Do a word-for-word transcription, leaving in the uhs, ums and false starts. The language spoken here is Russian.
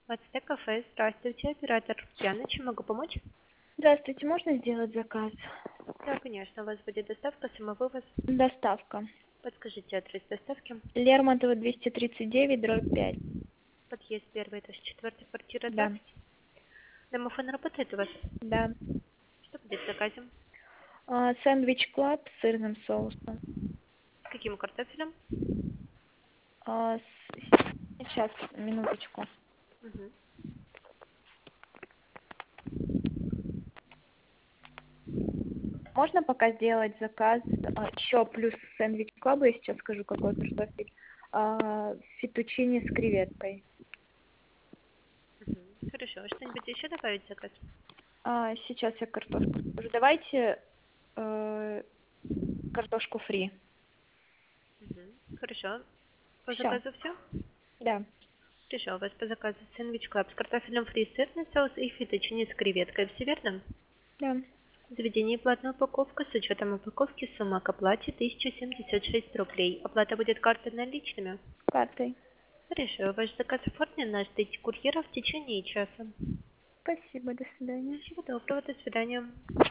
Мацте кафе, здравствуйте, оператор Яна, чем могу помочь? Здравствуйте, можно сделать заказ? Да, конечно, у вас будет доставка, самовывоз. Доставка. Подскажите адрес доставки. Лермонтова двести тридцать девять, дробь пять. Подъезд первый, этаж четвертый, квартира Да, двадцать. Домофон работает у вас? да. Что будет в заказе? А, сэндвич клаб с сырным соусом. С каким картофелем? А, с- сейчас, минуточку. Угу. Можно пока сделать заказ а, еще плюс сэндвич клаба, я сейчас скажу, какой картофель. А, фетучини с креветкой. Угу. Хорошо, а что-нибудь еще добавить в заказ? А, сейчас я картошку скажу. Давайте э, картошку фри. Угу. Хорошо. По Все, заказу все? да, Хорошо, у вас по заказу сэндвич клаб с картофелем фри, сырный соус и фетучини с креветкой. Все верно? да, Заведение платная упаковка с учетом упаковки сумма к оплате тысяча семьдесят шесть рублей. Оплата будет картой наличными. картой. Хорошо, ваш заказ оформлен на ждите курьера в течение часа. Спасибо, до свидания. Всего доброго, до свидания.